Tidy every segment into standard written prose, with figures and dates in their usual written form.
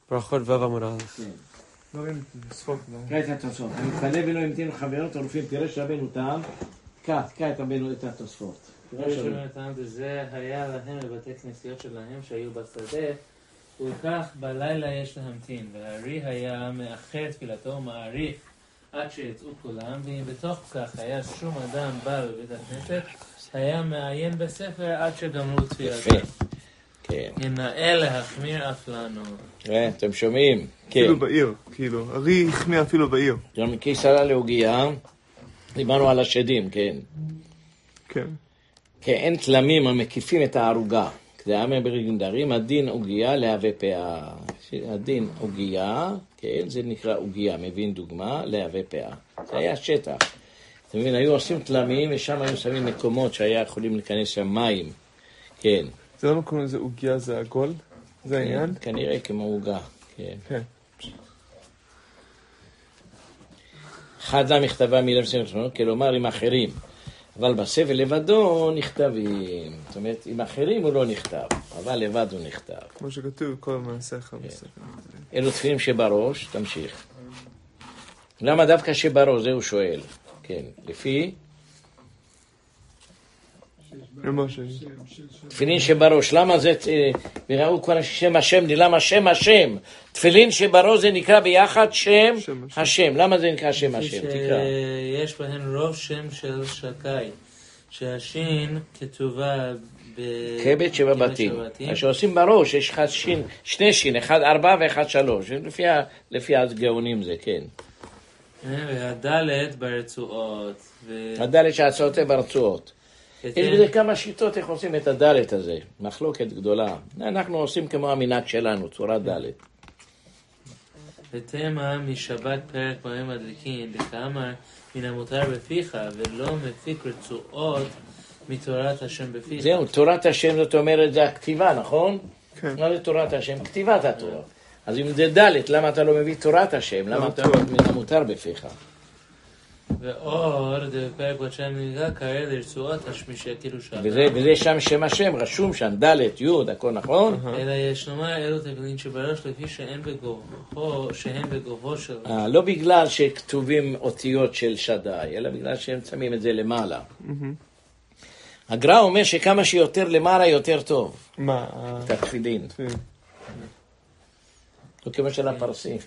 ברכות ו' עמוד א'. קרא את התוספות. המתפלל ולא המתין חברות הרופאים, פירש רבנו תם, קרא את התוספות. פירש רבנו תם, וזה היה להם לבתי כנסיות שלהם שהיו בשדה, וכך בלילה יש להמתין, והארי היה מאחר תפילתו ומעריך עד שיצאו כולם, ואם בתוך כך היה שום אדם בא בבית הכנסת, היה מעיין בספר עד שגמרו תפילתו. כן. ינאה להחמיר אף לנו. אתם שומעים? אפילו בעיר, כאילו. ארי החמיר אפילו בעיר. גם מקיסרה להוגיה, דיברנו על השדים, כן. כן. כאין תלמים המקיפים את הערוגה. כדי אמר ברגנדרים, הדין עוגיה להווה פאה. הדין עוגיה, כן, זה נקרא עוגיה, מבין דוגמה, להווה פאה. זה היה שטח. אתה מבין, היו עושים תלמים, ושם היו שמים מקומות שהיה יכולים להיכנס שם מים. כן. זה לא קוראים לזה עוגיה, זה עגול? זה העניין? כנראה כמו עוגה, כן. כן. חדה מכתבה מילה בספר, כלומר עם אחרים. אבל בספר לבדו נכתבים. זאת אומרת, עם אחרים הוא לא נכתב, אבל לבד הוא נכתב. כמו שכתוב, כל מעשיך בספר. אלו תפילין שבראש, תמשיך. למה דווקא שבראש? זה הוא שואל. כן, לפי... תפילין שבראש, למה זה, וראו כבר שם השם, למה שם השם? תפילין שבראש זה נקרא ביחד שם השם, למה זה נקרא שם השם? תקרא. יש בהן רוב שם של שקי, שהשין כתובה קבט שבבתים. כשעושים בראש יש שני שין, אחד 4 ואחד 3, לפי הגאונים זה, כן. והדלת ברצועות. הדלת שהצעות ברצועות. יש בזה כמה שיטות איך עושים את הדלת הזה, מחלוקת גדולה. אנחנו עושים כמו המנהג שלנו, צורת דלת. ותמה משבת פרק בהם מדליקין, דקאמר מן המותר בפיך, ולא מפיק רצועות מתורת השם בפיך. זהו, תורת השם זאת אומרת, זה הכתיבה, נכון? כן. מה זה תורת השם? כתיבת התורה. אז אם זה דלת, למה אתה לא מביא תורת השם? למה אתה מן המותר בפיך? ואור, בפרק בת שם נגע, קרא לרצועות השמישי קידושה. וזה שם השם, רשום שם, דלת, יוד, הכל נכון? אלא יש לומר אלו תפילין שבראש לפי שהן בגובהו של... לא בגלל שכתובים אותיות של שדאי, אלא בגלל שהם שמים את זה למעלה. הגר"א אומר שכמה שיותר למעלה יותר טוב. מה? את התפילין. לא כמו של הפרסים.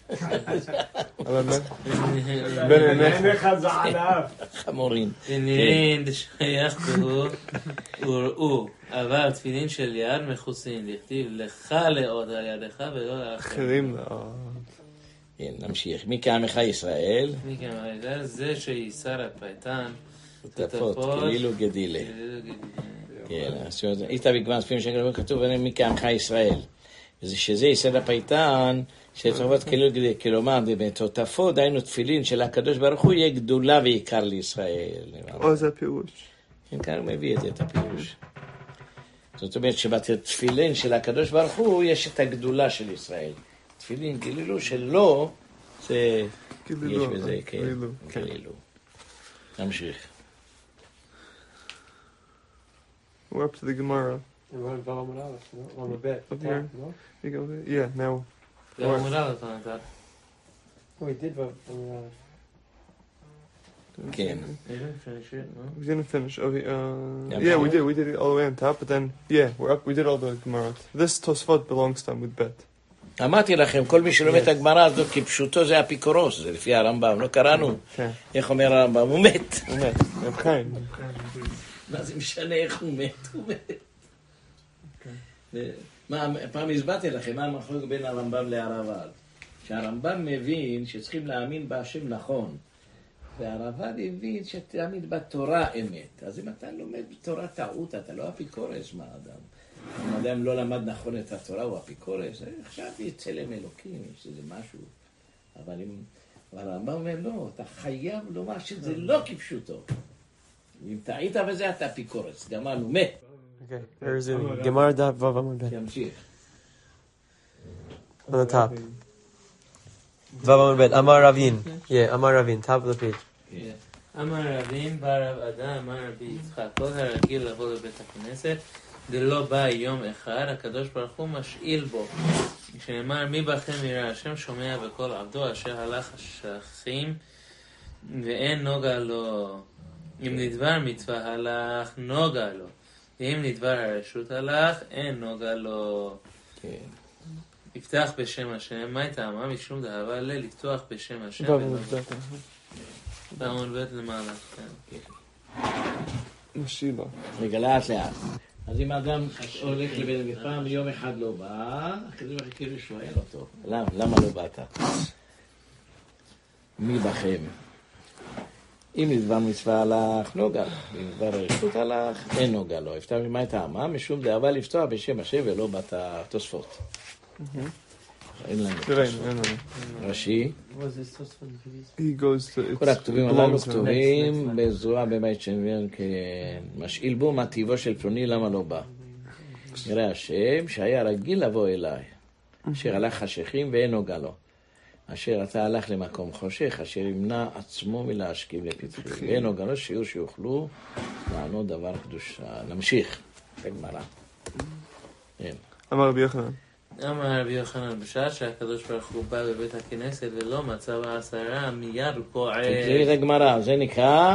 בין עיניך זעליו. חמורים. תפילין דשייך בו וראו, אבל תפילין של יד מכוסין, לכתיב לך לעוד על ידך ולא לאחרים. כן, נמשיך. מי כעמך ישראל? מי כעמך ישראל? זה שישר הפייטן. תפות, כאילו גדילה. כן, איתה בגוון ספירים שכתוב, כתוב מי כעמך ישראל. שזה יסד הפייטן, שתפות כאילו גדילה, כלומר, בתותפות, דיינו תפילין של הקדוש ברוך הוא, יהיה גדולה ויקר לישראל. זה הפירוש. כן, כאן הוא מביא את הפירוש. זאת אומרת שבתפילין של הקדוש ברוך הוא, יש את הגדולה של ישראל. תפילין גלילו שלא, זה... יש בזה, כן, גלילו. נמשיך. We're up to the Gemara. We're on Vav Amud Aleph, no? On the bed. Up here? No? You go there? Yeah, now. We did Vav Amud Aleph. כן. We didn't finish. Okay, yeah, we did. We did it all the way on top, but then, yeah, we're up. We did all the Gemara. This Tosfot belongs to with bet. אמרתי לכם, כל מי שלומד את הגמרא הזאת, כפשוטו זה אפיקורוס, זה לפי הרמב"ם, לא קראנו. איך אומר הרמב"ם? הוא מת. הוא מת. רב חיים. מה זה משנה איך הוא מת? הוא מת. פעם הסברתי לכם, מה המחלוקת בין הרמב"ם להר"ב"ד? שהרמב"ם מבין שצריכים להאמין בהשם נכון, והר"ב"ד הבין שתאמין בתורה אמת. אז אם אתה לומד בתורה טעות, אתה לא אפיקורס, מה אדם? אם אדם לא למד נכון את התורה, הוא אפיקורס, עכשיו יצלם אלוקים, יש איזה משהו. אבל הרמב"ם אומר, לא, אתה חייב לומר שזה לא כפשוטו. אם טעית בזה, אתה אפיקורס. גמרנו, מת. Okay, there's a Gemara dot Vav Amud Bet. ימשיך. On the top. Vav Amud Bet. Amar Ravin. Yeah, Amar Ravin. Top of the page. אמר רבין, בא רב אדם, אמר רבי יצחק, כל הרגיל לבוא לבית הכנסת, דלא בא יום אחד, הקדוש ברוך הוא משאיל בו. שנאמר, מי בכם ירא השם שומע בקול עבדו אשר הלך השכים ואין נוגע לו. אם נדבר מצווה הלך, נוגע לו. ואם נדבר הרשות הלך, אין נוגע לו. כן. יפתח בשם השם, מה טעמה? משום דאבה לפתוח בשם השם. בעמוד ב' למעלה. משיבה. רגע, לאט לאט. אז אם האדם הולך לבית המפעם ויום אחד לא בא, כזה מחכה ושואל אותו. למה לא באת? מי בכם? אם נדבר מצווה הלך, נוגע לו. אם נדבר הרשות הלך, אין נוגע לו. יפתח מה טעמה? משום דאבה לפתוח בשם השם ולא באת תוספות. אין לנו תוספות. רש"י. כל הכתובים הללו כתובים בזרוע בבית שמיר כמשאיל בו מה טיבו של פלוני למה לא בא. ירא השם שהיה רגיל לבוא אליי, אשר הלך חשכים ואין נוגע לו. אשר אתה הלך למקום חושך, אשר ימנע עצמו מלהשכים לפתחי. ואין נוגע לו שיעור שיוכלו לענות דבר קדושה. נמשיך. בגמרא. אמר רבי יוחנן. אמר רבי יוחנן, בשעה שהקדוש ברוך הוא בא בבית הכנסת ולא מצא בעשרה, מיד הוא כועס. תקראי את הגמרא, זה נקרא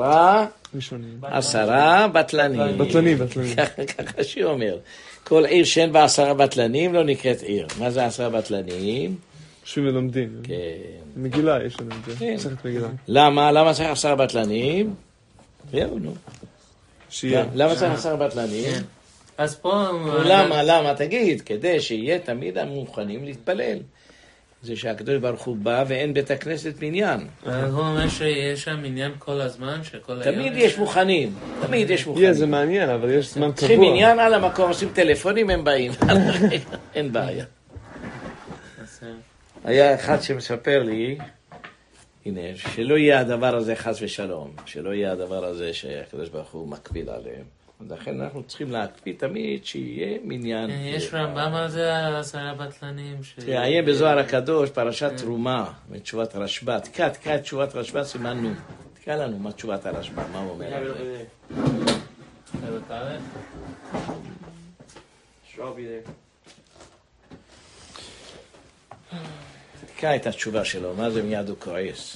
עשרה בטלנים. בטלנים. ככה שהיא אומר. כל עיר שאין בה 10 בטלנים לא נקראת עיר. מה זה 10 בטלנים? יושבים ולומדים. כן. מגילה יש לנו את זה. מסכת מגילה. למה צריך 10 בטלנים? זהו, נו. שיהיה. למה צריך 10 בטלנים? אז פה... למה? תגיד, כדי שיהיה תמיד המוכנים להתפלל. זה שהקדוש ברוך הוא בא ואין בית הכנסת מניין. הוא אומר שיש שם מניין כל הזמן, שכל היום... תמיד יש מוכנים. זה מעניין, אבל יש זמן קבוע. צריכים מניין על המקום, עושים טלפונים, הם באים. אין בעיה. היה אחד שמספר לי, הנה, שלא יהיה הדבר הזה חס ושלום, שלא יהיה הדבר הזה שהקדוש ברוך הוא מקפיד עליהם. לכן אנחנו צריכים להקפיד תמיד שיהיה מניין. יש רמב"ם על זה, על 10 בטלנים. שיהיה בזוהר הקדוש, פרשת תרומה, מתשובת הרשב"א. תקרא את תשובת הרשב"א, סימנו. תקרא לנו מה תשובת הרשב"א, מה הוא אומר. תקרא את התשובה שלו, מה זה מיד הוא כועס.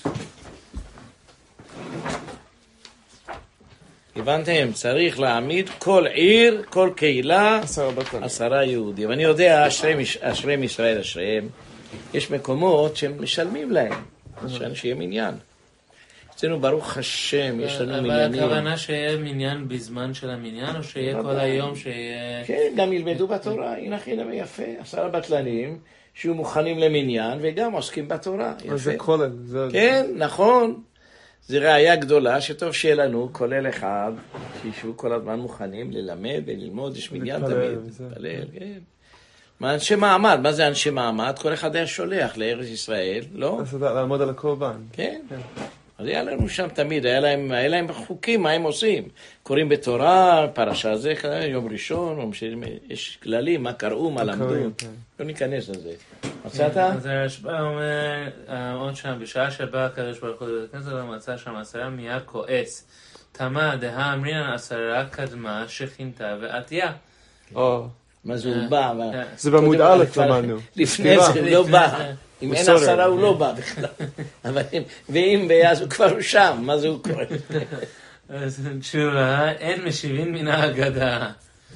הבנתם? צריך להעמיד כל עיר, כל קהילה, 10 יהודים. אני יודע, אשריהם ישראל, אשריהם, יש מקומות שמשלמים להם, שיהיה מניין. אצלנו ברוך השם, יש לנו מניינים. אבל הכוונה שיהיה מניין בזמן של המניין, או שיהיה כל היום שיהיה... כן, גם ילמדו בתורה, הנה חינם יפה, 10 בטלנים, שיהיו מוכנים למניין, וגם עוסקים בתורה. זה כולל. כן, נכון. זה ראייה גדולה שטוב שיהיה לנו, כולל אחד, שישבו כל הזמן מוכנים ללמד וללמוד, יש מניין תמיד. להתפלל, כן. מה אנשי מעמד? מה זה אנשי מעמד? כל אחד היה שולח לארץ ישראל, לא? לעמוד על הקורבן. כן. אז היה לנו שם תמיד, היה להם חוקים, מה הם עושים? קוראים בתורה, פרשה זה, יום ראשון, יש כללים, מה קראו, מה למדו. לא ניכנס לזה. מצאת? אז הרשב"א אומר, עוד שם, בשעה שבא הקדוש ברוך הוא לבית הכנסת, מצא שם 10 מיד כועס. תמה דהה אמרינן 10 קדמה שכינתה ועתיה. מה זה הוא בא? זה בעמוד א' למדנו. לפני זה לא בא. אם אין 10 הוא לא בא בכלל. ואם אז הוא כבר שם, מה זה הוא קורא? אז תשובה, אין משיבים מן ההגדה.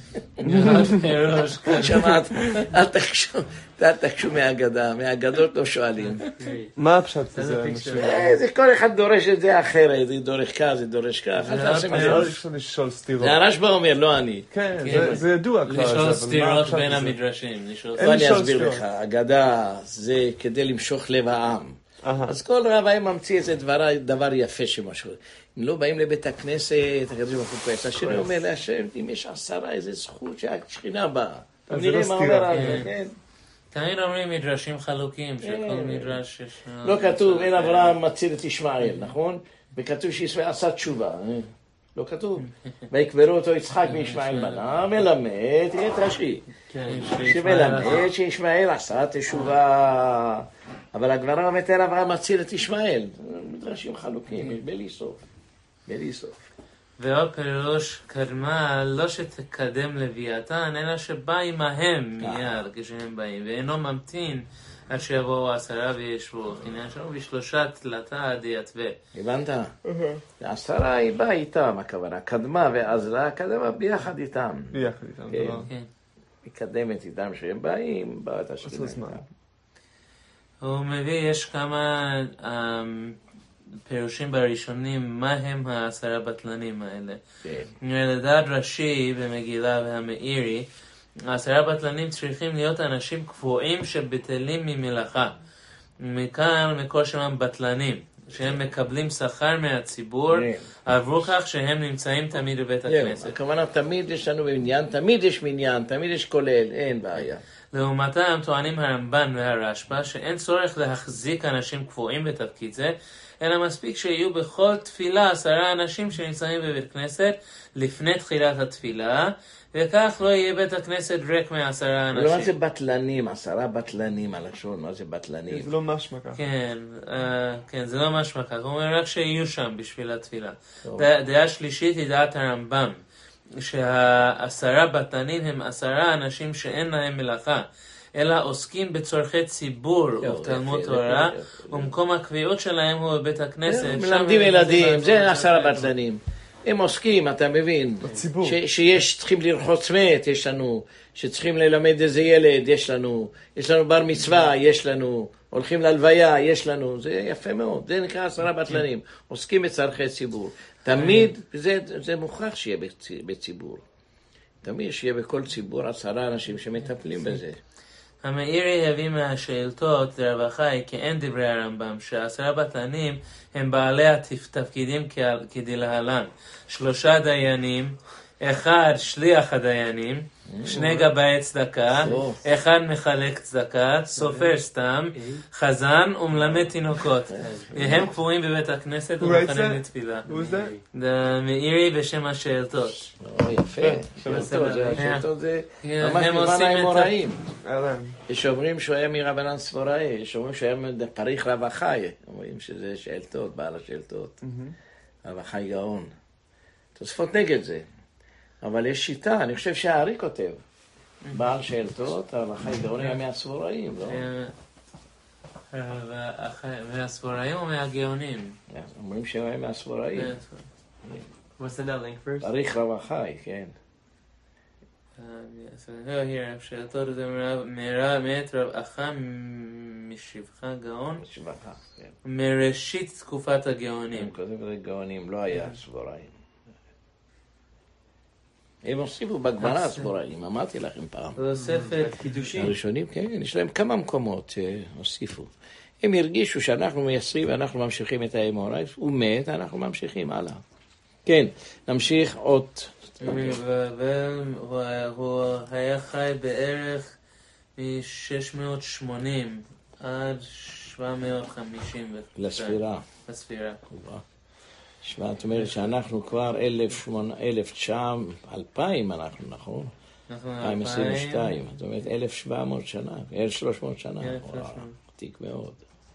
שמעת, אל תקשו מהאגדה, מהאגדות לא שואלים. מה הפשט הזה? זה כל אחד דורש את זה אחרת, זה דורש כך, זה דורש כך. זה הרשב"א אומר, לא אני. כן, זה ידוע כבר. לשאול סתירות בין המדרשים. אני אסביר לך, אגדה זה כדי למשוך לב העם. אז כל רב ממציא איזה דבר יפה שמשהו. אם לא באים לבית הכנסת, הקדוש ברוך הוא כועס. השני אומר להשם, אם יש 10, איזה זכות שהשכינה באה. נראה מה אומר על זה, כן. תמיד אומרים מדרשים חלוקים, שכל מדרש יש... לא כתוב, אין אברהם מציל את ישמעאל, נכון? וכתוב שישראל עשה תשובה. לא כתוב. ויקברו אותו יצחק וישמעאל בנה, מלמד, תראה את רש"י. שמלמד שישמעאל עשה תשובה. אבל הגמרא אומרת אל אברהם מציל את ישמעאל. מדרשים חלוקים, בלי סוף. ועוד פירוש קדמה לא שתקדם לוויתן, אלא שבא עמהם מיד כשהם באים, ואינו ממתין עד שיבואו 10 וישבו. הנה יש לנו בשלושה תלתה עד יתווה. הבנת? 10 היא באה איתם, הכוונה. קדמה ועזרה, קדמה ביחד איתם. ביחד איתם. כן. מקדמת איתם שהם באים, באה את השכינה איתם. הוא מביא, יש כמה פירושים בראשונים, מה הם 10 בטלנים האלה. לדעת רש"י במגילה והמאירי, 10 בטלנים צריכים להיות אנשים קבועים שבטלים ממלאכה. מכאן מקור שמם בטלנים, שהם מקבלים שכר מהציבור, עברו כך שהם נמצאים תמיד בבית הכנסת. הכוונה תמיד יש לנו מניין, תמיד יש מניין, תמיד יש כולל, אין בעיה. לעומתם טוענים הרמב"ן והרשב"א שאין צורך להחזיק אנשים קבועים בתפקיד זה, אלא מספיק שיהיו בכל תפילה 10 אנשים שנמצאים בבית כנסת לפני תחילת התפילה, וכך לא יהיה בית הכנסת ריק מ10 אנשים. לא, מה זה בטלנים? 10 בטלנים הלשון, מה זה בטלנים? זה לא משמע ככה. כן, זה לא משמע ככה. הוא אומר רק שיהיו שם בשביל התפילה. דעה שלישית היא דעת הרמב"ם, שה10 בטלנים הם 10 אנשים שאין להם מלאכה, אלא עוסקים בצורכי ציבור ובתלמוד תורה, ומקום הקביעות שלהם הוא בבית הכנסת. מלמדים ילדים, זה 10 בטלנים. הם עוסקים, אתה מבין, שיש, צריכים לרחוץ מת, יש לנו, שצריכים ללמד איזה ילד, יש לנו בר מצווה, יש לנו, הולכים להלוויה, יש לנו, זה יפה מאוד, זה נקרא 10 בטלנים, עוסקים בצרכי ציבור. תמיד, זה מוכרח שיהיה בציבור. תמיד שיהיה בכל ציבור 10 אנשים שמטפלים בזה. המאירי הביא מהשאלתות לרב החי כי אין דברי הרמב"ם ש10 בטלנים הם בעלי התפקידים כדלהלן: 3 דיינים, 1 שליח הדיינים, 2 גבאי צדקה, 1 מחלק צדקה, סופר סתם, חזן ומלמד תינוקות. הם קבועים בבית הכנסת ומוכנים לתפילה. המאירי בשם השאלתות. יפה, השאלתות זה ממש בבן האמוראים. יש אומרים שהוא היה מרבנן ספוראי, יש אומרים שהוא היה פריך רב החי, אומרים שזה שאלתות, בעל השאלתות. רב החי גאון. תוספות נגד זה. אבל יש שיטה, אני חושב שהארי כותב, בעל שאלתות, רב החי גאון היה מהספוראים, לא? מהספוראים או מהגאונים? אומרים שהוא היה מהספוראים. What's the link first? פריך רב החי, כן. שאלתות זה מאת רב אחא משבחה גאון, מראשית תקופת הגאונים. הם כותבים את הגאונים, לא היה ספוראים. הם הוסיפו בגמרא הספוראים, אמרתי לכם פעם. תוספת קידושים. הראשונים, כן, יש להם כמה מקומות שהוסיפו. הם הרגישו שאנחנו מייסרים ואנחנו ממשיכים את האמוראים, הוא מת, אנחנו ממשיכים הלאה. כן, נמשיך עוד. והוא היה חי בערך מ-680 עד 750 לספירה. זאת אומרת שאנחנו כבר 1900 אנחנו, נכון? 2022, זאת אומרת 1700 שנה, 1300 שנה, עתיק מאוד.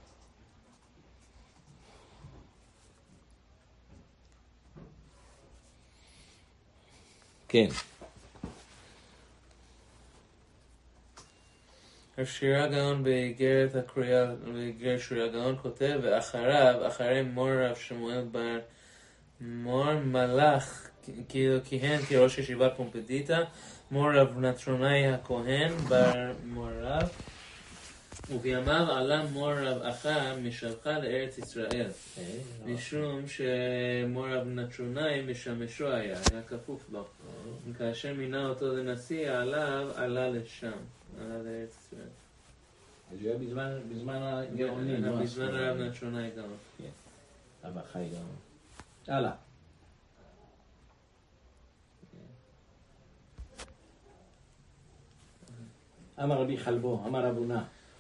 כן. שירה גאון באיגרת הקריאה, באיגרת שירה גאון כותב, ואחריו, אחרי מור רב שמואל בר מור מלך, כיהן כראש ישיבת פומפדיטה, מור רב נטרונאי הכהן בר מור רב, ובימיו עלה מור רב אחא משלחה לארץ ישראל, משום שמור רב נטרונאי משמשו היה כפוף לו. כאשר מינה אותו לנשיא, עלה לשם, עלה לארץ ישראל. זה היה בזמן הגאונים, לא? בזמן הרב נטרונאי גאון. רב החי גאון. הלאה. אמר רבי חלבו, אמר אבונה.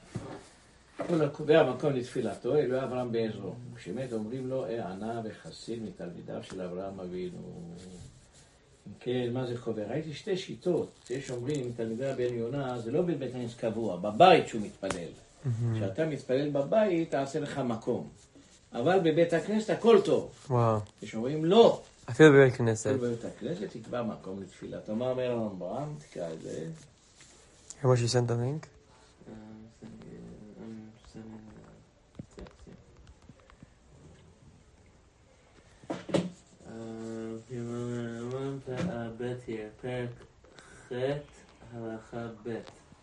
והמקום לתפילתו, אלוהי אברהם בעזרו. כשמת אומרים לו, ענה וחסיד מתלמידיו של אברהם אבינו. כן, מה זה קובע? ראיתי 2 שיטות. יש אומרים, תלמידי בן יונה, זה לא בבית כנסת קבוע, בבית שהוא מתפלל. כשאתה מתפלל בבית, תעשה לך מקום. אבל בבית הכנסת הכל טוב. יש אומרים, לא, אפילו בבית הכנסת. אפילו בבית הכנסת יקבע מקום לתפילתו. מה אומר הרמב"ם? תקרא את זה. How much you sent the link? בית here, פרק ח' הלכה ב'.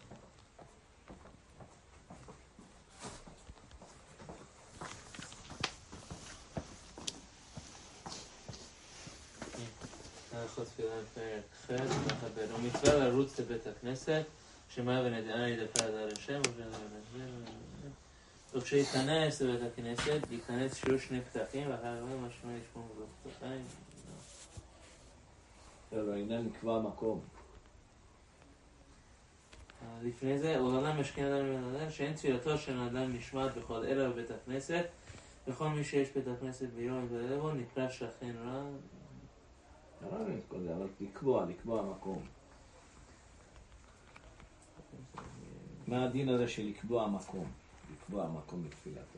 הלכות תפילה פרק ח' הלכה ב'. הוא מצווה לרוץ לבית הכנסת, שמע ונדעה ידפה על השם, וכשייכנס לבית הכנסת, ייכנס שיהיו 2 פתחים, ואחר כך משמע ישמעו בפתחיים. לא, עניין לקבוע מקום. לפני זה, ולעולם משכן אדם לבן אדם, שאין תפילתו של אדם נשמעת בכל אלא בבית הכנסת, וכל מי שיש בית הכנסת ביום ובלבו נקרא שכן רע. אבל לקבוע מקום. מה הדין הזה של לקבוע מקום? לקבוע מקום לתפילתו.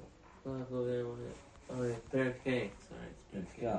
פרק ה', פרק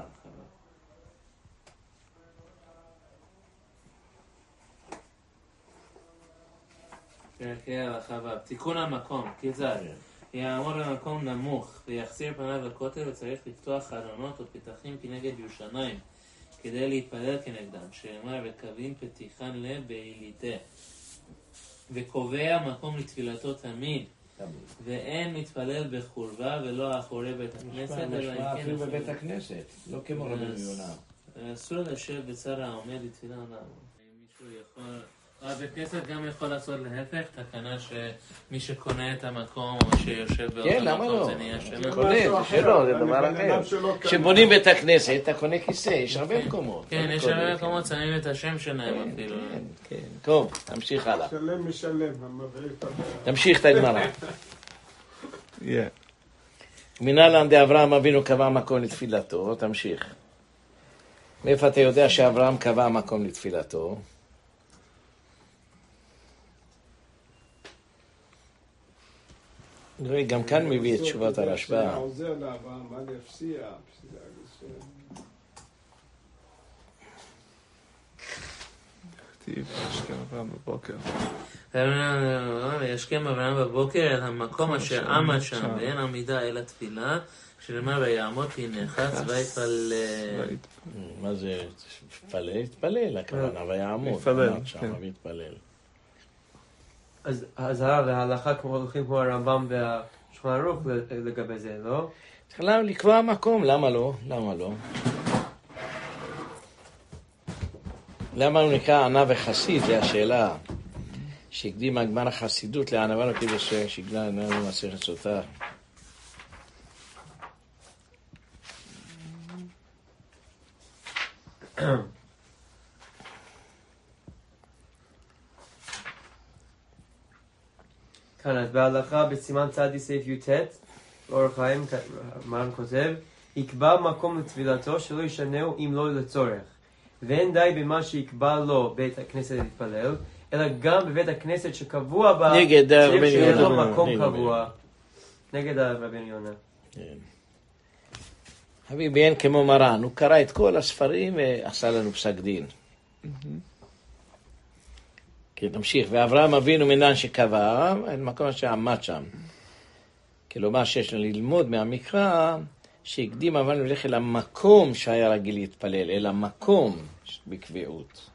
פרקי הלכה ו'. תיקון המקום, כיצד? יעמוד במקום נמוך ויחזיר פניו לכותל, וצריך לפתוח חלונות או פתחים כנגד ירושלים כדי להתפלל כנגדם, שאמר וקווים פתיחן לבעיליתה, וקובע מקום לתפילתו תמיד, ואין מתפלל בחורבה ולא אחורי בית הכנסת, נשמע אפילו בבית הכנסת, לא כמו רבי יונה. אסור לשבת בצד העומד לתפילה עליו. מישהו יכול... בית כנסת גם יכול לעשות להפך, תקנה שמי שקונה את המקום או שיושב באותו מקום זה נהיה שלו. קונה, זה שלו, זה דבר אחר. כשבונים בית הכנסת, אתה קונה כיסא, יש הרבה מקומות. כן, יש הרבה מקומות, שמים את השם שלהם אפילו. כן, טוב, תמשיך הלאה. שלם משלם. תמשיך את הגמרא. מנהלן דאברהם אבינו קבע מקום לתפילתו, תמשיך. מאיפה אתה יודע שאברהם קבע מקום לתפילתו? גם כאן מביא את תשובת הרשב"א. עוזר לאברהם, אל יפסיע. כתיב, ישכם אברהם בבוקר. וישכם אברהם בבוקר אל המקום אשר עמד שם, ואין עמידה אלא תפילה, שלמה ויעמוד ונחץ ויתפלל. מה זה? התפלל, הכוונה, ויעמוד. עמד שם ויתפלל. אז ההלכה הולכים כמו הרמב"ם והשולחן ערוך לגבי זה, לא? צריך לקבוע מקום, למה לא? למה לא? למה הוא נקרא ענה וחסיד? זו השאלה שהקדימה הגמרא החסידות לענווה לקידוש שהגלה לנו מסכת סוטה. כאן, אז בהלכה בסימן צדי סעיף י"ט, אור החיים, מרן כותב, יקבע מקום לתפילתו שלא ישנהו אם לא לצורך. ואין די במה שיקבע לו בית הכנסת להתפלל, אלא גם בבית הכנסת שקבוע בה, צריך שיהיה לו מקום קבוע. נגד רבנו יונה. חביבי, אין כמו מרן, הוא קרא את כל הספרים ועשה לנו פסק דין. כן, נמשיך. ואברהם אבינו מנן שקבע, אין מקום שעמד שם. כלומר שיש לנו ללמוד מהמקרא, שהקדים אברהם ללכת למקום שהיה רגיל להתפלל, אלא מקום בקביעות.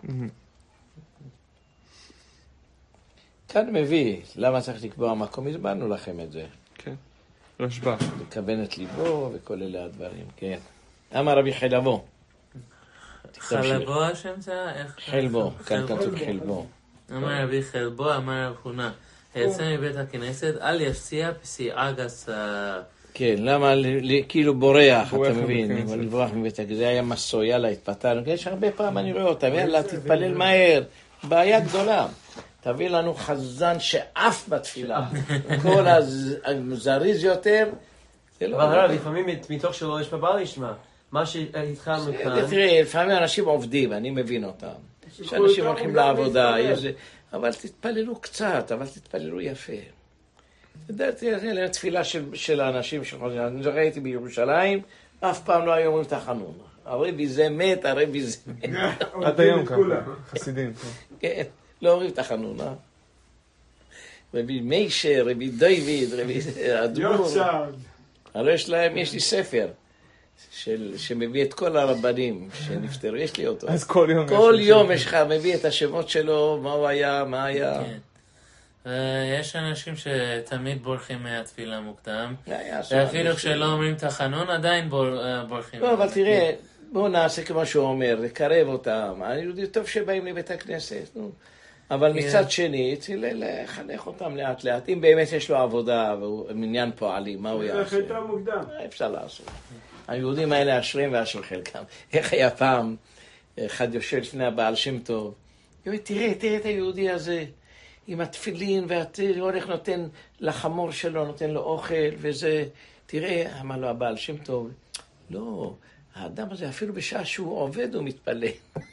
כאן מביא, למה צריך לקבוע מקום? הסברנו לכם את זה. כן, רשב"א. לכוון את ליבו וכל אלה הדברים, כן. אמר רבי חלבו. חלבו השם זה? חלבו, כאן כתוב חלבו. אמר רבי חלבו, אמר רב חונה, היצא מבית הכנסת, אל יפסיע פסיעה גסה. כן, למה כאילו בורח, אתה מבין, לברוח מבית הכנסת, זה היה מסו, יאללה, התפתרנו, יש הרבה פעם אני רואה אותם, יאללה, תתפלל מהר, בעיה גדולה. תביא לנו חזן שאף בתפילה, כל הזריז יותר. אבל לפעמים מתוך שלא יש בבעל ישמע, מה שהתחלנו כאן. תראה, לפעמים אנשים עובדים, אני מבין אותם. שאנשים הולכים לעבודה, אבל תתפללו קצת, אבל תתפללו יפה. תדעתי, זה תפילה של האנשים שחוזרים. אני ראיתי בירושלים, אף פעם לא היו אומרים את החנון. הרבי זה מת, הרבי זה מת. עד היום ככה, חסידים. כן, לא אומרים את החנון, רבי מיישר, רבי דיוויד, רבי אדמו"ר. הרי יש לי ספר שמביא את כל הרבנים שנפטרו, יש לי אותו. אז כל יום יש לך, מביא את השמות שלו, מה הוא היה, מה היה. יש אנשים שתמיד בורחים מהתפילה מוקדם, ואפילו כשלא אומרים את החנון עדיין בורחים. לא, אבל תראה, בואו נעשה כמו שהוא אומר, לקרב אותם. אני יודע טוב שבאים לבית הכנסת, אבל מצד שני, צריך לחנך אותם לאט לאט. אם באמת יש לו עבודה ומניין פועלים, מה הוא יעשה? איך הייתה מוקדם? אפשר לעשות. היהודים האלה אשרים ואשרי חלקם. איך היה פעם, אחד יושב לפני הבעל שם טוב, תראה את היהודי הזה, עם התפילין, והולך נותן לחמור שלו, נותן לו אוכל, וזה, תראה, אמר לו הבעל שם טוב, לא, האדם הזה אפילו בשעה שהוא עובד הוא מתפלל.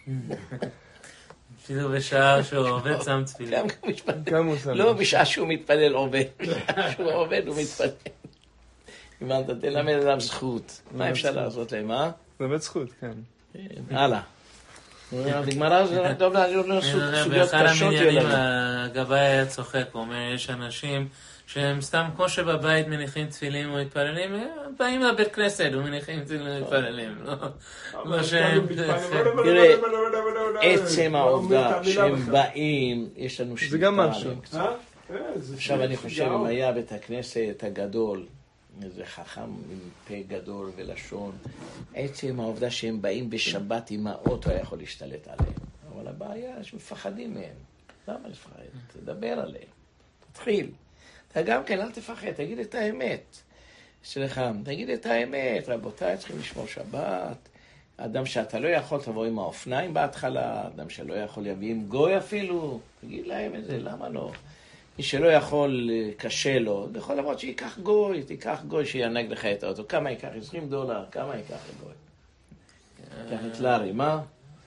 אפילו בשעה שהוא עובד שם תפילין. לא, בשעה שהוא מתפלל עובד, בשעה שהוא עובד הוא מתפלל. אם אתה תלמד אדם זכות, מה אפשר לעשות להם, מה? באמת זכות, כן. הלאה. נגמרה זה טוב לעזור סוגיות באחד קשות המניינים ילדים. הגבאי היה צוחק, הוא אומר, יש אנשים שהם סתם כמו שבבית מניחים תפילים ומתפללים, באים לבית כנסת ומניחים תפילים ומתפללים. לא שהם... תראה, עצם העובדה שהם באים, יש לנו שליטה. זה גם משהו. עכשיו אני חושב, אם היה בית הכנסת הגדול, איזה חכם עם פה גדול ולשון, עצם העובדה שהם באים בשבת עם האוטו היה יכול להשתלט עליהם. אבל הבעיה שמפחדים מהם. למה לפחד? תדבר עליהם. תתחיל. אתה גם כן, אל תפחד, תגיד את האמת. סליחה, תגיד את האמת. רבותיי, צריכים לשמור שבת. אדם שאתה לא יכול, תבוא עם האופניים בהתחלה. אדם שלא יכול יביא עם גוי אפילו. תגיד להם את זה, למה לא? מי שלא יכול, קשה לו, יכול למרות שיקח גוי, תיקח גוי שינהג לך את האוטו. כמה ייקח? $20? כמה ייקח לגוי? ייקח את לארי, מה?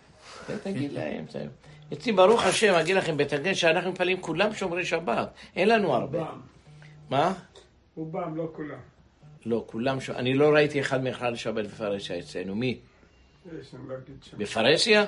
תגיד להם. אצלי ברוך השם, אגיד לכם, בתגן שאנחנו מפעלים כולם שומרי שבת. אין לנו הרבה. מה? רובם, לא כולם. לא, כולם שומרי. אני לא ראיתי אחד מאחד שבת בפרסיה אצלנו. מי? יש, אני לא אגיד שם. בפרסיה?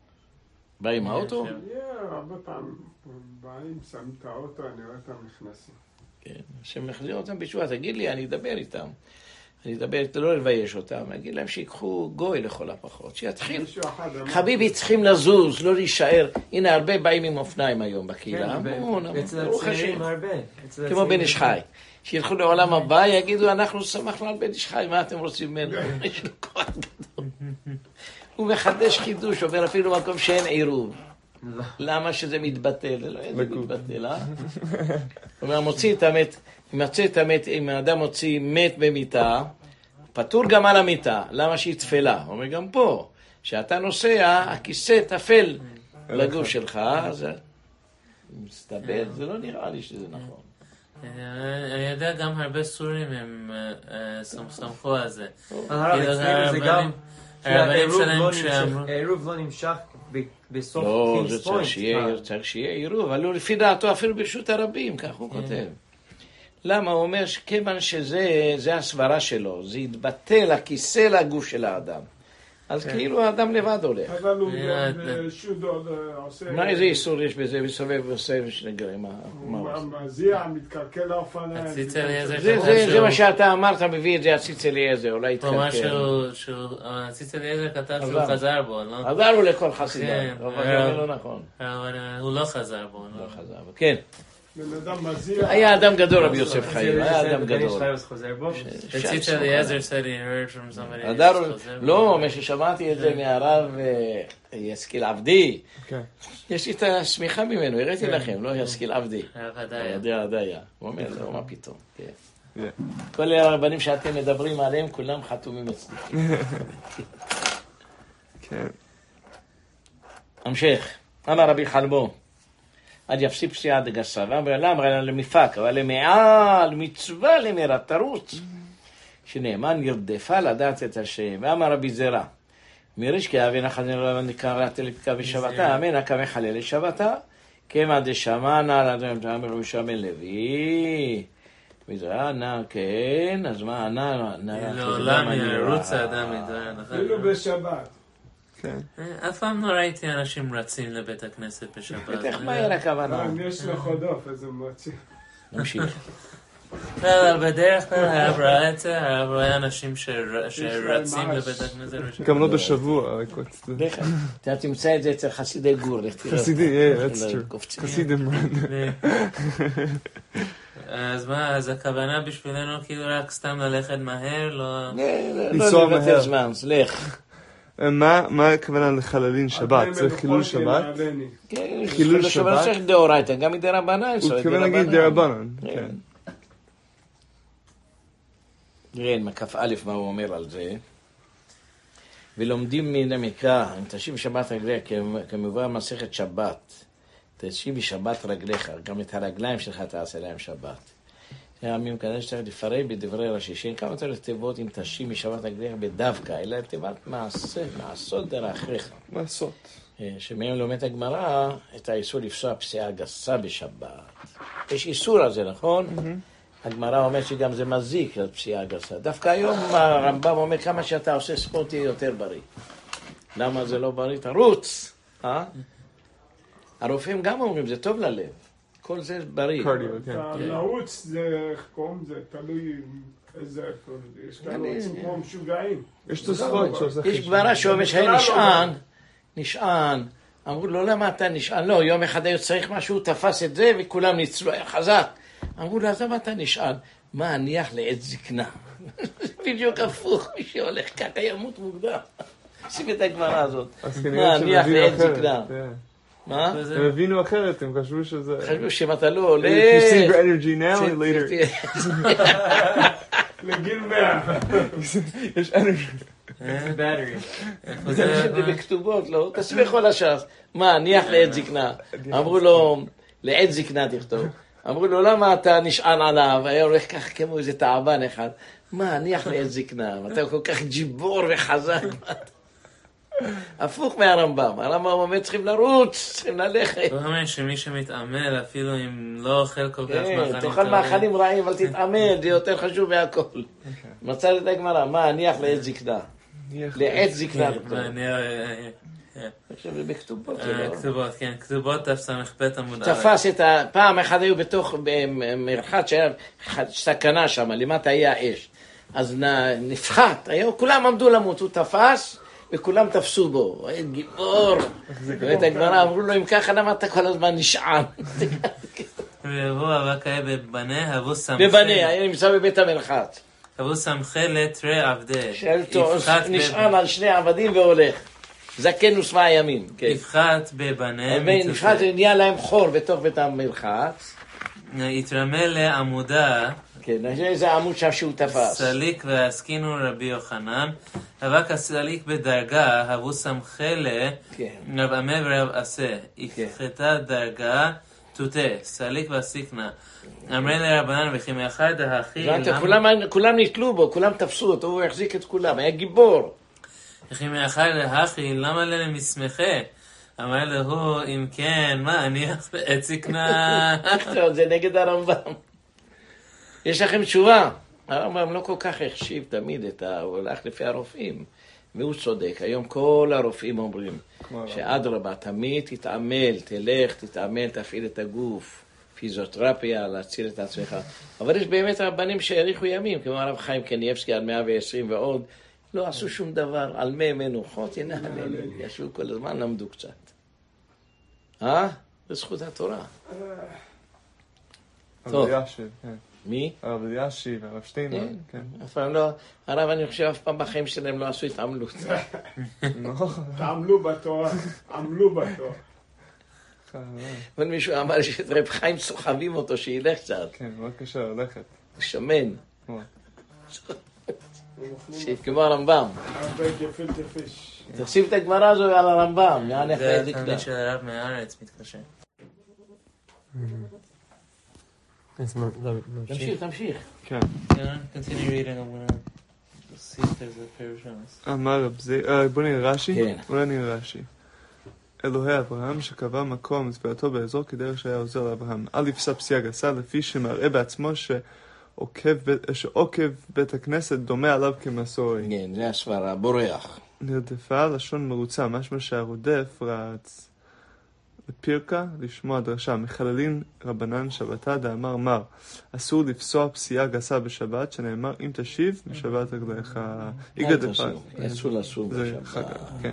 בא עם האוטו? הרבה פעמים באים, שמים את האוטו, אני רואה אותם נכנסים. כן, שמחזיר אותם בתשובה, תגיד לי, אני אדבר איתם. אני אדבר, לא לבייש אותם, אגיד להם שיקחו גוי לכל הפחות, שיתחיל. חביבי, צריכים לזוז, לא להישאר. הנה, הרבה באים עם אופניים היום בקהילה. המון, ברוך השם. כמו בן איש חי. שילכו לעולם הבא, יגידו, אנחנו שמחנו על בן איש חי, מה אתם רוצים ממנו? יש לו כוח גדול. הוא מחדש חידוש, עובר אפילו מקום שאין עירוב. למה שזה מתבטל? זה לא איזה מתבטל, אה? הוא אומר, מוציא את המת, אם האדם מוציא מת במיטה, פטור גם על המיטה. למה שהיא תפלה? הוא אומר, גם פה, שאתה נוסע, הכיסא תפל לגוף שלך, אז מסתבר, זה לא נראה לי שזה נכון. אני יודע, גם הרבה סורים הם סמכו על זה. הרב, אצלנו זה גם... העירוב לא נמשך בסוף קינגס פוינט. לא, צריך שיהיה עירוב, אבל לפי דעתו אפילו ברשות הרבים, כך הוא כותב. למה? הוא אומר שכיוון שזה הסברה שלו, זה יתבטל הכיסא לגוף של האדם. אז כאילו האדם לבד הולך. אבל הוא שודו עושה... מה איזה איסור יש בזה? מסובב ועושה שנגרים? הוא מזיע, מתקלקל לאופניים. זה מה שאתה אמרת, מביא את זה הציץ אליעזר, אולי התקלקל. הציץ אליעזר כתב שהוא חזר בו, לא? חזר לו לכל חסידה, אבל זה לא נכון. אבל הוא לא חזר בו. לא חזר בו, כן. היה אדם גדול רבי יוסף חיים, היה אדם גדול. הציץ אליעזר said he heard from somebody. לא, מה ששמעתי את זה מהרב יסקיל עבדי. יש לי את הסמיכה ממנו, הראיתי לכם, לא יסקיל עבדי. הרב הדיה. הוא אומר, לא, מה פתאום. כל הרבנים שאתם מדברים עליהם, כולם חתומים אצלי. כן. המשך. אמר רבי חלבו. עד יפסיק פסיעה דגסה, ואמר למה למפק, אבל למעל מצווה למרת תרוץ, שנאמן נרדפה לדעת את השם, ואמר רבי זרע, מרישקי אבינה חזר נקראת לפקה בשבתה, אמן הקמא חלל לשבתה, כמה דשמענה, אמר רבי שמעון לוי, וזה נער, כן, אז מה, נער... לעולם ירוץ האדם מדבר. אפילו בשבת. כן. אף פעם לא ראיתי אנשים רצים לבית הכנסת בשבת. בטח מהר הכוונה. יש לך עוד אוף, איזה מוציא. נמשיך. בדרך כלל הרב ראה את זה, הרב רואה אנשים שרצים לבית הכנסת בשבת. גם לא בשבוע. אתה תמצא את זה אצל חסידי גור. חסידי, that's true. חסידים. אז מה, אז הכוונה בשבילנו כאילו רק סתם ללכת מהר, לא... לא לבטל זמן, לך. מה הכוונה לחללין שבת? זה חילול שבת? כן, חילול שבת צריך דאורייתא, גם מדי רבנן. הוא מתכוון להגיד די רבנן. נראה, מכף א' מה הוא אומר על זה. ולומדים מן המקרא, אם תשיב שבת רגליך, כמובן מסכת שבת, תשיב שבת רגליך, גם את הרגליים שלך תעשה להם שבת. העמים כאלה שצריך לפרט בדברי רש"י, שאין כמה צריך תיבות אם תשיב משבת רגליך בדווקא, אלא תיבת מעשה, מעשות דרכיך. מעשות. שמהם לומד הגמרא את האיסור לפסוע פסיעה גסה בשבת. יש איסור על זה, נכון? הגמרא אומר שגם זה מזיק לפסיעה גסה. דווקא היום הרמב"ם אומר כמה שאתה עושה ספורט יהיה יותר בריא. למה זה לא בריא? תרוץ! הרופאים גם אומרים, זה טוב ללב. כל זה בריא. קרדיו, כן. הנעוץ זה, איך קוראים זה, תלוי איזה, יש כאלה כמו משוגעים. יש תוספות שעושה יש גמרא שאומר שהיה נשען, אמרו לו למה אתה נשען? לא, יום אחד היה צריך משהו, תפס את זה וכולם ניצלו, היה חזק. אמרו לו, אז למה אתה נשען? מה, הניח לעת זקנה? בדיוק הפוך, מי שהולך ככה ימות מוקדם. שים את הגמרא הזאת. מה, הניח לעת זקנה? מה? הם הבינו אחרת, הם חשבו שזה... חשבו שאם אתה לא הולך... If you save your energy now or later. לגיל 100. יש energy. זה בכתובות, לא? תסביך כל הש"ס. מה, ניח לעת זקנה? אמרו לו, לעת זקנה תכתוב. אמרו לו, למה אתה נשען עליו? היה הולך כך כמו איזה תעבן אחד. מה, ניח לעת זקנה? אתה כל כך ג'יבור וחזק. הפוך מהרמב"ם. הרמב"ם אומר, צריכים לרוץ, צריכים ללכת. הוא אומר שמי שמתעמל, אפילו אם לא אוכל כל כך מאכלים. תאכל מאכלים רעים, אבל תתעמל, זה יותר חשוב מהכל. מצא את הגמרא, מה, ניח לעת זקנה? לעת זקנה. עכשיו זה בכתובות. כתובות, כן, כתובות תס"ב עמוד א'. תפס את פעם אחד היו בתוך מרחץ שהיה סכנה שם, למטה היה אש. אז נפחת, כולם עמדו למות, הוא תפס וכולם תפסו בו. הוא היה גיבור. ואת הגמרא אמרו לו, אם ככה למה אתה כל הזמן נשען? והוא אבק היה בבנה, הבו סמכי. בבנה, היה נמצא בבית המרחץ. הבו סמכי לתרי עבדי. נשען על שני עבדים והולך. זקן ושבע ימים. נפחת בבנה. נפחת נהיה להם חור בתוך בית המרחץ. התרמל לעמודה. כן, זה עמוד שם שהוא תפס. סליק והסכינו רבי יוחנן. אבק הסליק בדרגה, הבו סמכלה, רב עמה ורב עשה. הפחתה דרגה, תותה, סליק והסיקנה. אמרי לרבנן וכי מאחר דהכי... כולם נתלו בו, כולם תפסו אותו, הוא החזיק את כולם, היה גיבור. וכי מאחר דהכי, למה להם מסמכה? אמר לו, אם כן, מה, אני את סיקנה? זה נגד הרמב"ם. יש לכם תשובה. הרמב"ם לא כל כך החשיב תמיד הוא הולך לפי הרופאים. והוא צודק. היום כל הרופאים אומרים שאדרבה, תמיד תתעמל, תלך, תתעמל, תפעיל את הגוף. פיזיותרפיה, להציל את עצמך. אבל יש באמת רבנים שהאריכו ימים, כמו הרב חיים קניאבסקי על 120 ועוד. לא עשו שום דבר, על מי מנוחות, הנה עלינו. ישבו כל הזמן, למדו קצת. זה זכות התורה. הרב אלישיב, כן. מי? הרב אלישיב, הרב שטיינמן, כן. אף פעם לא, הרב אני חושב אף פעם בחיים שלהם לא עשו התעמלות. עמלו בתורה, עמלו בתורה. אבל מישהו אמר שאת רב חיים סוחבים אותו שילך קצת. כן, מאוד קשה ללכת. הוא שמן. כמו הרמב"ם. תחשיב את הגמרא הזו על הרמב"ם. זה התלמיד של הרב מהארץ מתקשר. תמשיך. כן. Continue reading, I'm gonna see if there's a Perush. אמר רב זי... בוא נראה רש"י? כן. אולי נראה רש"י. אלוהי אברהם שקבע מקום לטבילתו באזור כדרך שהיה עוזר לאברהם. אל יפסע פסיעה גסה לפי שמראה בעצמו שהוא שעוקב בית הכנסת דומה עליו כמסורי. כן, זה הסברה, בורח. נרדפה לשון מרוצה, משמע שהרודף רץ לפירקה לשמוע דרשה. מחללין רבנן שבתה דאמר מר, אסור לפסוע פסיעה גסה בשבת, שנאמר אם תשיב בשבת רגליך. אסור לשוב בשבת. כן.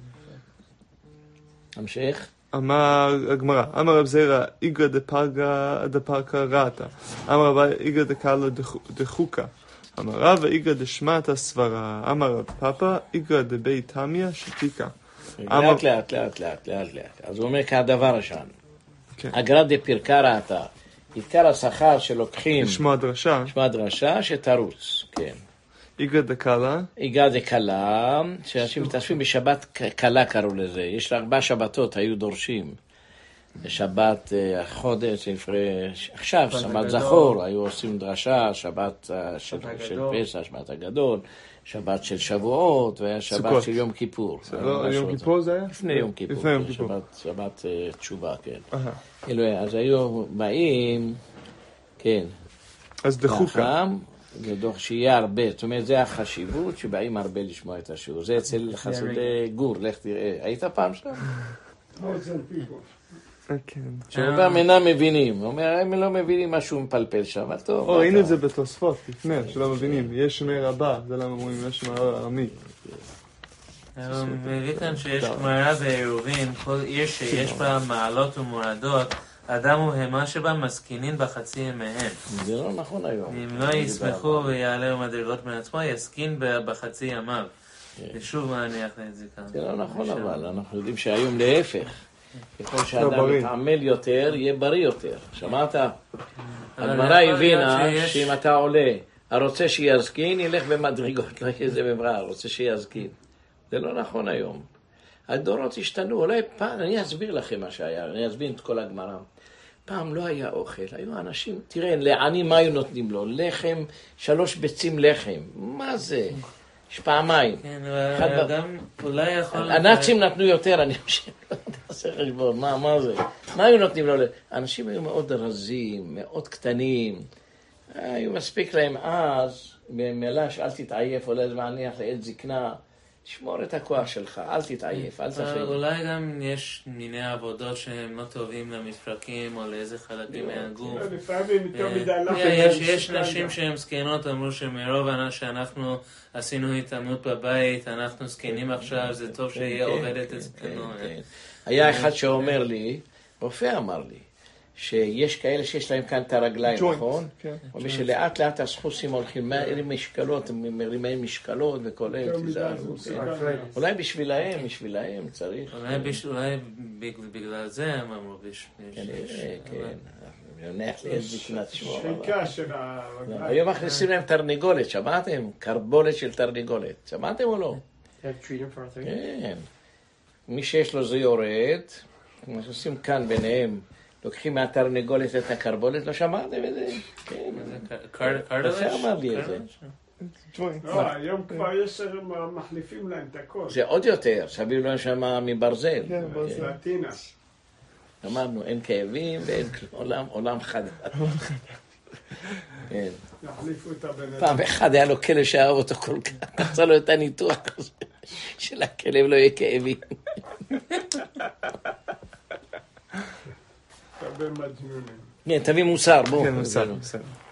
המשך? אמר הגמרא, אמר רב זירא איגרא דפרקה ראתה, אמר רב איגרא דקאלה דחוקה, אמר רב איגרא דשמעתא סברה, אמר רב פאפא איגרא דבית תמיא שתיקה. לאט. אז הוא אומר כהדבר השן. אגרא דפרקה ראתה, עיקר השכר שלוקחים לשמוע דרשה שתרוץ, כן. איגרא דקאלה, שאנשים מתאספים בשבת קלה קראו לזה. יש לה 4 שבתות היו דורשים. בשבת החודש, עכשיו, שבת זכור, היו עושים דרשה, שבת של פסח, שבת הגדול, שבת של שבועות, והיה שבת של יום כיפור. יום כיפור זה היה? לפני יום כיפור. שבת תשובה, כן. אז היו באים, כן. אז דחוקה. זה דוח שיהיה הרבה, זאת אומרת, זה החשיבות שבאים הרבה לשמוע את השיעור. זה אצל חסידי גור, לך תראה. היית פעם שם? שרובם אינם מבינים. הוא אומר, הם לא מבינים משהו מפלפל שם, אבל טוב. ראינו את זה בתוספות, לפני, שלא מבינים. יש שמי רבה, זה למה אומרים, יש שמי ארמי. הוא מביא כאן שיש גמרא בעירובין, כל עיר שיש בה מעלות ומורדות, אדם והמה שבה מסכינין בחצי ימיהם. זה לא נכון היום. אם לא יסמכו ויעלה מדרגות מעצמו, יסכין בחצי ימיו. ושוב מעניח להזיקה. זה לא נכון אבל, אנחנו יודעים שהיום להפך. ככל שאדם מתעמל יותר, יהיה בריא יותר. שמעת? הגמרא הבינה שאם אתה עולה, הרוצה שיזקין, ילך במדרגות, לא יהיה זה בבראה, רוצה שיזקין. זה לא נכון היום. הדורות השתנו, אולי פעם, אני אסביר לכם מה שהיה, אני אסביר את כל הגמרא. פעם לא היה אוכל, היו אנשים, תראה, לעני מה היו נותנים לו? לחם, 3 ביצים לחם, מה זה? יש פעמיים. כן, גם אולי יכול... הנאצים נתנו יותר, אני חושב, לא תעשה חשבון, מה זה? מה היו נותנים לו? אנשים היו מאוד רזים, מאוד קטנים, היו מספיק להם אז, במילה שאל תתעייף, אולי זה מעניח לעת זקנה, תשמור את הכוח שלך, אל תתעייף, אל תפעיל. אולי גם יש מיני עבודות שהם לא טובים למפרקים או לאיזה חלקים מהגוף. יש נשים שהן זקנות, אמרו שמרוב שאנחנו עשינו התאמנות בבית, אנחנו זקנים עכשיו, זה טוב שיהיה עובדת אצלנו. היה אחד שאומר לי, רופא אמר לי, שיש כאלה שיש להם כאן את הרגליים, נכון? ושלאט לאט הסחוסים הולכים, משקלות, מרימי משקלות וכל אלה, אולי בשבילהם צריך. אולי בגלל זה הם אמרו כן, נניח לאיזה זקנת שמור. היום מכניסים להם תרנגולת, שמעתם? קרבולת של תרנגולת, שמעתם או לא? כן. מי שיש לו זה יורד, מכניסים כאן ביניהם, לוקחים מהתרנגולת את הקרבולת, לא שמעתם את זה? כן. רופא אמר לי את זה. לא, היום כבר יש מחליפים להם את הכל. זה עוד יותר, שביאו להם שם מברזל. כן, פלטינה. אמרנו, אין כאבים ואין עולם חדש. כן. יחליפו את הבן. פעם אחד היה לו כלב שאהב אותו כל כך, עשה לו את הניתוח הזה, של הכלב לא יהיה כאבים. תביא מג'נונים. כן, תביא מוסר, בואו. כן, מוסר.